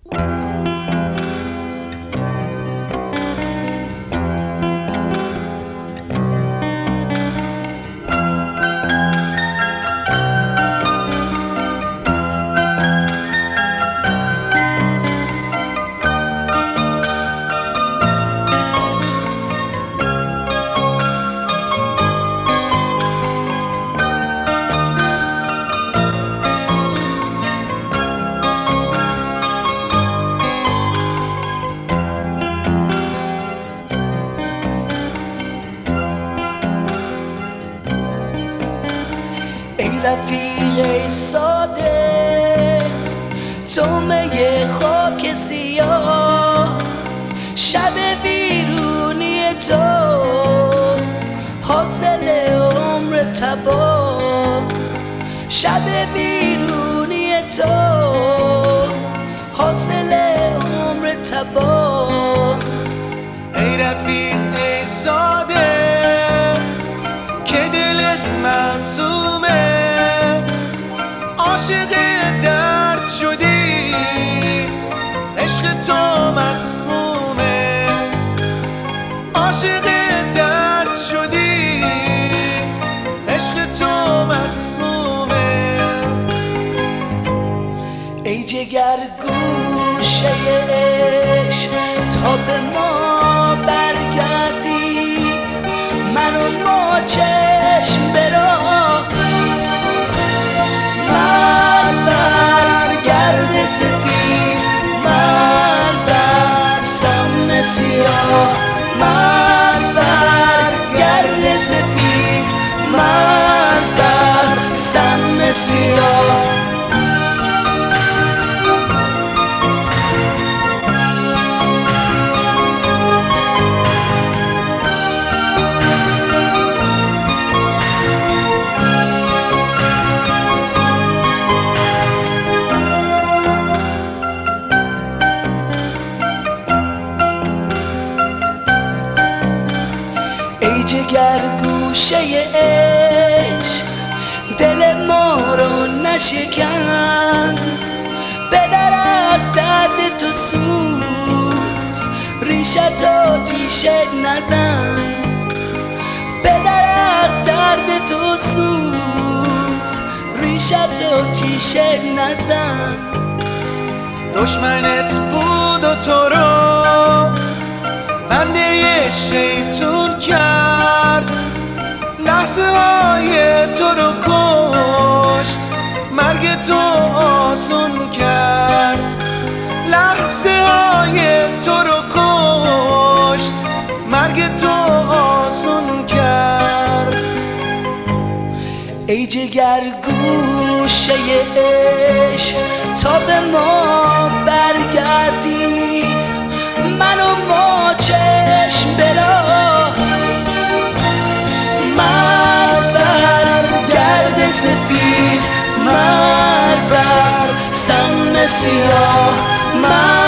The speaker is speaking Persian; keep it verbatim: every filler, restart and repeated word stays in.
ای رفیق ساده تومه خاک سیاه، شب بیرونی تو حاصل عمر تباه، شب بیرونی تو حاصل عمر تباه. ای رفیق ای ساده که دلت معصومه، عاشق درد شدی عشق تو مسمومه، عاشق درد شدی عشق تو مسمومه. ای جگر گوشه عشق تا به ما برگردی، من و ما چشم براه، من برگرد سفید، من بر سم سیاه، من برگرد سفید، من بر سم سیاه. ای جگر گوشه عشق دل ما رو نشکن، بدر از درد تو سود ریشت آتیش نزن، بدر از درد تو سود ریشت آتیش نزن. دشمنت بود و تو رو بنده شیطون کرد، لحظه های تو رو کشت مرگ تو آسون کرد، لحظه های تو رو کشت مرگ تو آسون کرد. ای جگر گوشه عشق تا به ما برگردی، من و ما چشم براه، من برگرد سفید، من بر سم سیاه، من